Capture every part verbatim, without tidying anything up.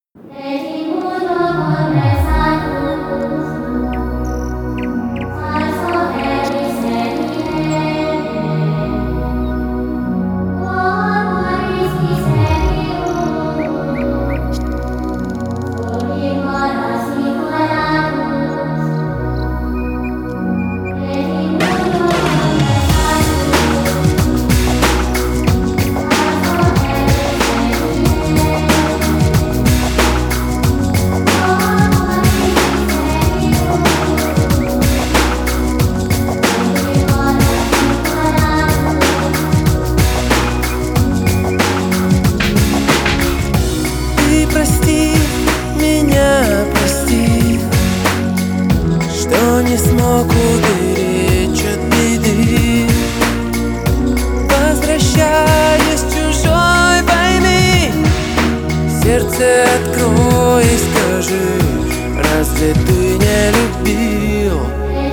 Прости меня, прости, что не смог уберечь от беды. Возвращаясь с чужой войны, сердце открой и скажи, разве ты не любил?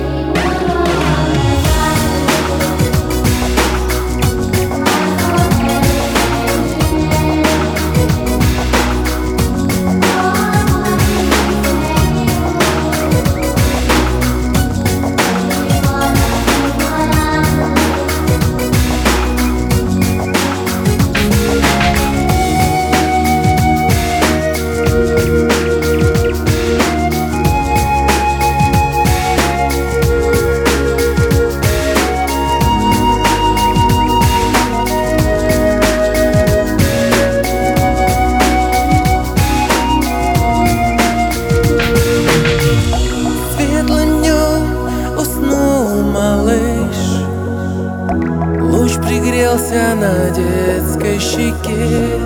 Луч пригрелся на детской щеке.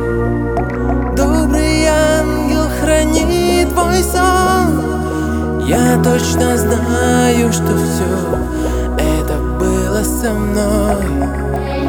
Добрый ангел, храни твой сон. Я точно знаю, что все это было со мной.